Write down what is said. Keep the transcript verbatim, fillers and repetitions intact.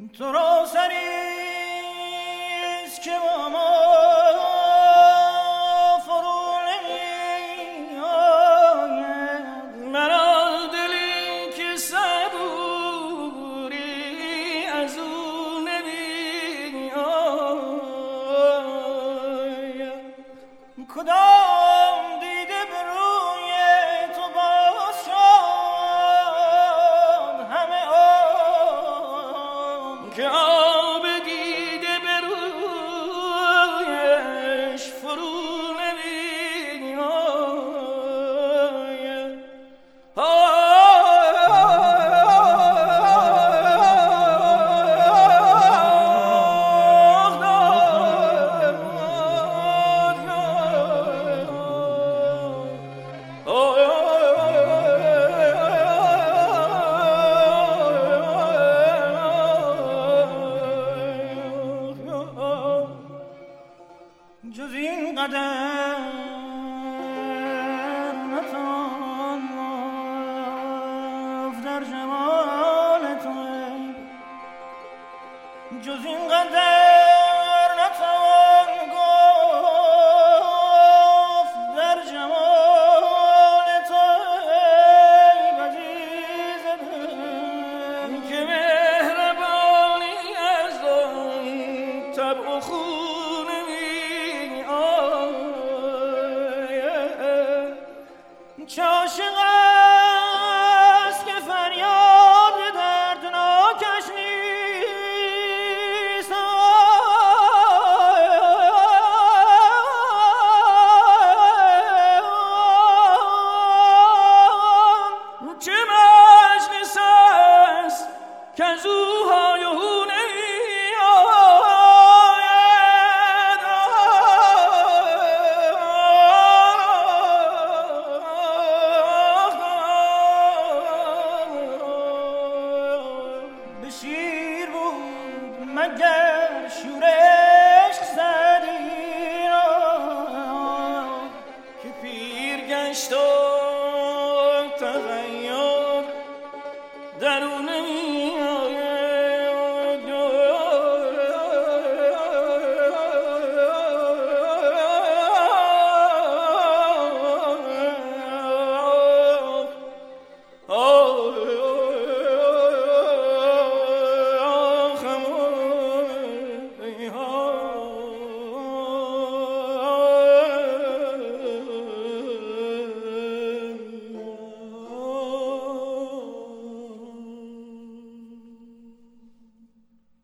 تو را سریست که با ما فرو نمی آید، مرا دلی که صبوری از او نمی آید. کدام دیده به روی تو باز شد همه آن که آب دیده به رویش فرو نمی آید. جز این قدر نتوان گفت در جمال تو، جز این قدر نتوان گفت در جمال تو عزیز دل که مهربانی از آن طبع و خون چه عاشق است که فریاد دردناکش نیست، چه مجلس است که از او های و هو مگر شورش